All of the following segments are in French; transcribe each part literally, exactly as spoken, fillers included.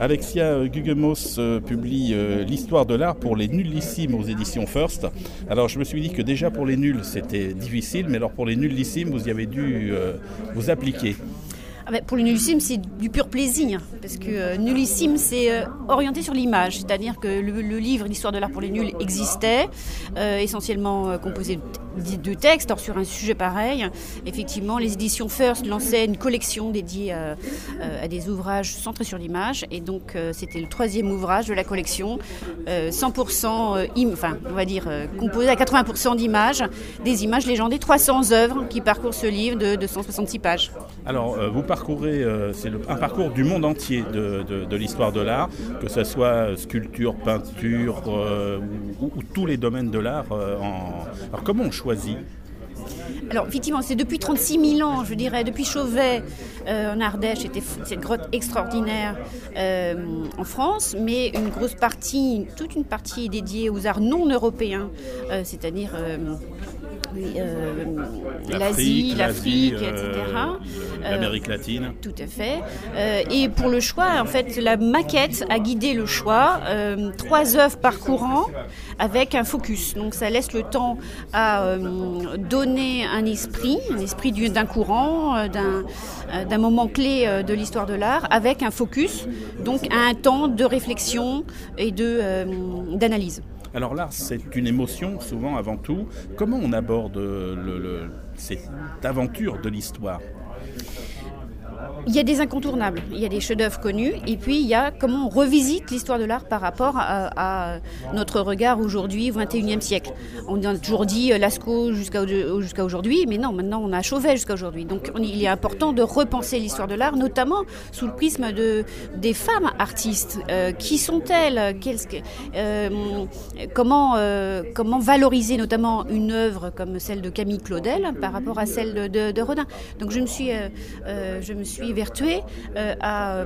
Alexia Gugemos euh, publie euh, l'histoire de l'art pour les nullissimes aux éditions First. Alors je me suis dit que déjà pour les nuls c'était difficile, mais alors pour les nullissimes vous y avez dû euh, vous appliquer. Ah ben pour le nullissime, c'est du pur plaisir, parce que euh, nullissime, c'est euh, orienté sur l'image, c'est-à-dire que le, le livre L'histoire de l'art pour les nuls existait, euh, essentiellement euh, composé de, de textes. Or, sur un sujet pareil, effectivement, les éditions First lançaient une collection dédiée à, à des ouvrages centrés sur l'image, et donc euh, c'était le troisième ouvrage de la collection, euh, cent pour cent, euh, im, enfin, on va dire, euh, composé à quatre-vingts pour cent d'images, des images légendées, trois cents œuvres qui parcourent ce livre de deux cent soixante-six pages. Alors, euh, vous parcourez, euh, c'est le, un parcours du monde entier de, de, de l'histoire de l'art, que ce soit sculpture, peinture euh, ou, ou, ou tous les domaines de l'art. Euh, en... Alors, comment on choisit ? Alors effectivement, c'est depuis trente-six mille ans, je dirais, depuis Chauvet euh, en Ardèche, c'était cette grotte extraordinaire euh, en France, mais une grosse partie, toute une partie est dédiée aux arts non européens, euh, c'est-à-dire euh, euh, l'Asie, l'Afrique, euh, et cetera. L'Amérique latine. Euh, tout à fait. Euh, et pour le choix, en fait, la maquette a guidé le choix. Euh, trois œuvres par courant avec un focus. Donc ça laisse le temps à euh, donner un esprit, un esprit d'un courant, euh, d'un, euh, d'un moment clé euh, de l'histoire de l'art, avec un focus, donc un temps de réflexion et de, euh, d'analyse. Alors l'art, c'est une émotion, souvent avant tout. Comment on aborde le, le, cette aventure de l'histoire ? Il y a des incontournables, il y a des chefs-d'œuvre connus, et puis il y a comment on revisite l'histoire de l'art par rapport à, à notre regard aujourd'hui, au vingt et unième siècle. On a toujours dit Lascaux jusqu'à, jusqu'à aujourd'hui, mais non, maintenant on a Chauvet jusqu'à aujourd'hui. Donc on, il est important de repenser l'histoire de l'art, notamment sous le prisme de, des femmes artistes. Euh, qui sont-elles ? Quelles, euh, comment, euh, comment valoriser notamment une œuvre comme celle de Camille Claudel par rapport à celle de, de, de Rodin. Donc je me suis, euh, euh, je me suis vertuée euh, à,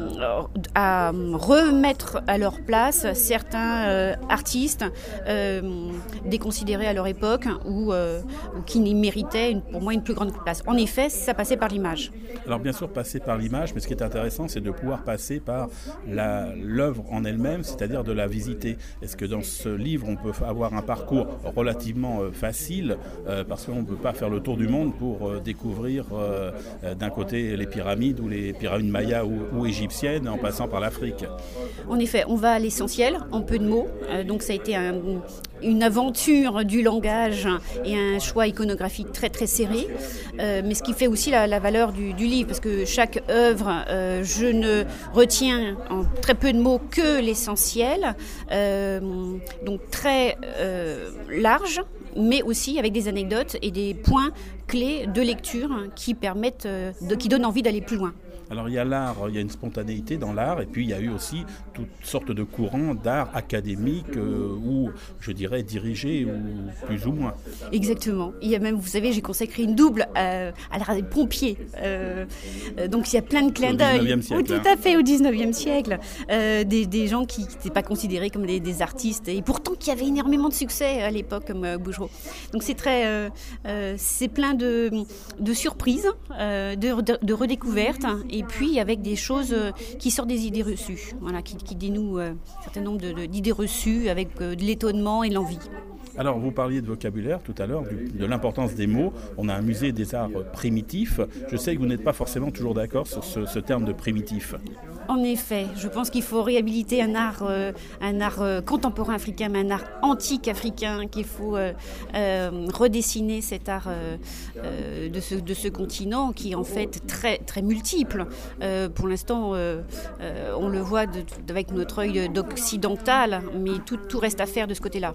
à remettre à leur place certains euh, artistes euh, déconsidérés à leur époque ou, euh, ou qui méritaient une, pour moi une plus grande place. En effet, ça passait par l'image. Alors bien sûr, passer par l'image, mais ce qui est intéressant, c'est de pouvoir passer par la, l'œuvre en elle-même, c'est-à-dire de la visiter. Est-ce que dans ce livre, on peut avoir un parcours relativement euh, facile, euh, parce qu'on ne peut pas faire le tour du monde pour euh, découvrir euh, d'un côté les pyramides ou les pyramides mayas ou, ou égyptiennes en passant par l'Afrique. En effet, on va à l'essentiel, en peu de mots. Euh, donc ça a été un, une aventure du langage et un choix iconographique très très serré. Euh, mais ce qui fait aussi la, la valeur du, du livre, parce que chaque œuvre, euh, je ne retiens en très peu de mots que l'essentiel. Euh, donc très euh, large, mais aussi avec des anecdotes et des points clés de lecture qui permettent, de, qui donnent envie d'aller plus loin. Alors il y a l'art, il y a une spontanéité dans l'art, et puis il y a eu aussi toutes sortes de courants d'art académique euh, ou je dirais dirigés ou plus ou moins. Exactement. Il y a même, vous savez, j'ai consacré une double à, à l'art des pompiers. Euh, donc il y a plein de clins d'œil. Au dix-neuvième siècle. Oh, tout à fait, au dix-neuvième siècle. Euh, des, des gens qui n'étaient pas considérés comme des, des artistes et pourtant qui avaient énormément de succès à l'époque, comme euh, Bouguereau. Donc c'est très, euh, euh, c'est plein de, de surprises, euh, de, de, de redécouvertes. Et puis avec des choses qui sortent des idées reçues, voilà, qui, qui dénouent euh, un certain nombre de, de, d'idées reçues avec euh, de l'étonnement et de l'envie. Alors, vous parliez de vocabulaire tout à l'heure, du, de l'importance des mots. On a un musée des arts primitifs. Je sais que vous n'êtes pas forcément toujours d'accord sur ce, ce terme de primitif. En effet, je pense qu'il faut réhabiliter un art, euh, un art euh, contemporain africain, mais un art antique africain, qu'il faut euh, euh, redessiner cet art euh, euh, de, ce, de ce continent qui est en fait très, très multiple. Euh, pour l'instant, euh, euh, on le voit de, avec notre œil d'occidental, mais tout, tout reste à faire de ce côté-là.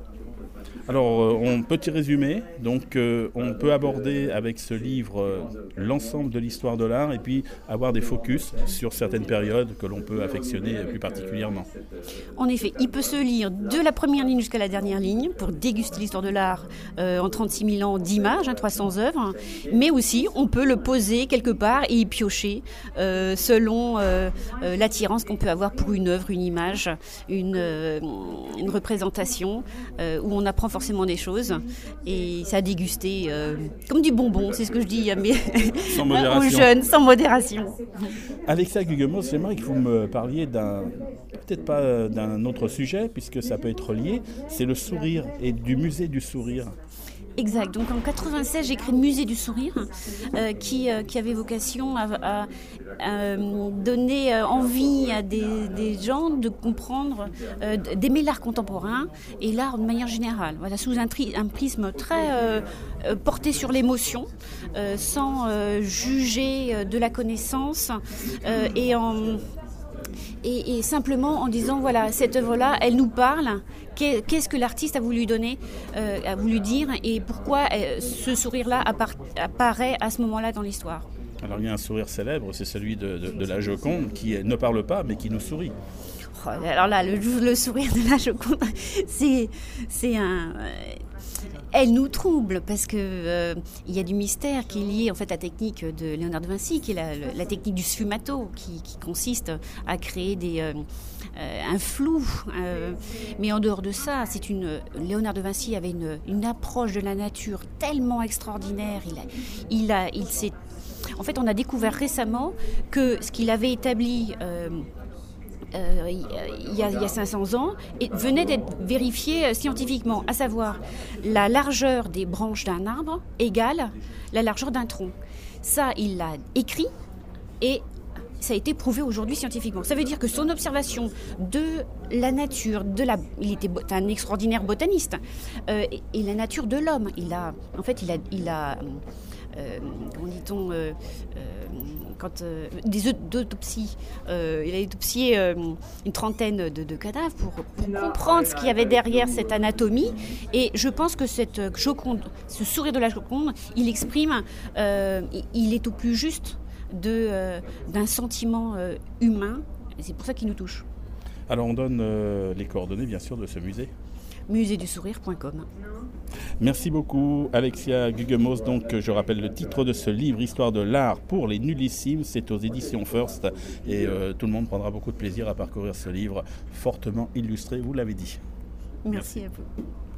Alors, euh, on petit résumé, donc euh, on peut aborder avec ce livre euh, l'ensemble de l'histoire de l'art et puis avoir des focus sur certaines périodes que l'on peut affectionner plus particulièrement. En effet, il peut se lire de la première ligne jusqu'à la dernière ligne pour déguster l'histoire de l'art euh, en trente-six mille ans d'images, hein, trois cents œuvres, mais aussi on peut le poser quelque part et y piocher euh, selon euh, euh, l'attirance qu'on peut avoir pour une œuvre, une image, une, euh, une représentation euh, où on apprend forcément forcément des choses. Et ça a dégusté euh, comme du bonbon, c'est ce que je dis à mes sans modération. aux jeunes, sans modération. Alexia Gugemos, j'aimerais que vous me parliez d'un, peut-être pas d'un autre sujet, puisque ça peut être lié, c'est le sourire et du musée du sourire. Exact. Donc en quatre-vingt-seize, j'ai créé le musée du sourire euh, qui, euh, qui avait vocation à, à, à donner envie à des, des gens de comprendre, euh, d'aimer l'art contemporain et l'art de manière générale. Voilà, sous un, tri, un prisme très euh, porté sur l'émotion, euh, sans euh, juger de la connaissance euh, et en... Et, et simplement en disant, voilà, cette œuvre-là, elle nous parle, qu'est-ce que l'artiste a voulu donner, euh, a voulu dire, et pourquoi euh, ce sourire-là appara- apparaît à ce moment-là dans l'histoire. Alors il y a un sourire célèbre, c'est celui de, de, de la Joconde, qui ne parle pas, mais qui nous sourit. Oh, alors là, le, le sourire de la Joconde, c'est, c'est un... Euh, elle nous trouble parce que euh, il y a du mystère qui est lié en fait à la technique de Léonard de Vinci, qui est la, la technique du sfumato, qui, qui consiste à créer des, euh, euh, un flou. Euh, mais en dehors de ça, c'est une Léonard de Vinci avait une, une approche de la nature tellement extraordinaire. Il a, il a, il s'est. En fait, on a découvert récemment que ce qu'il avait établi. Euh, Euh, il, y a, il y a cinq cents ans, et venait d'être vérifié euh, scientifiquement, à savoir la largeur des branches d'un arbre égale la largeur d'un tronc. Ça, il l'a écrit et ça a été prouvé aujourd'hui scientifiquement. Ça veut dire que son observation de la nature, de la, il était un extraordinaire botaniste, euh, et, et la nature de l'homme. Il a, en fait, il a, il a euh, comment dit-on, euh, euh, quand, euh, des autopsies. Euh, il a autopsié euh, une trentaine de, de cadavres pour, pour comprendre ce qu'il y avait derrière cette anatomie. Et je pense que cette Joconde, ce sourire de la Joconde, il exprime, euh, il est au plus juste de, euh, d'un sentiment euh, humain. Et c'est pour ça qu'il nous touche. Alors on donne euh, les coordonnées bien sûr de ce musée. musée du sourire point com. Merci beaucoup Alexia Gugemos. Donc je rappelle le titre de ce livre, Histoire de l'art pour les nullissimes, c'est aux éditions First et euh, tout le monde prendra beaucoup de plaisir à parcourir ce livre fortement illustré, vous l'avez dit. Merci, Merci. à vous.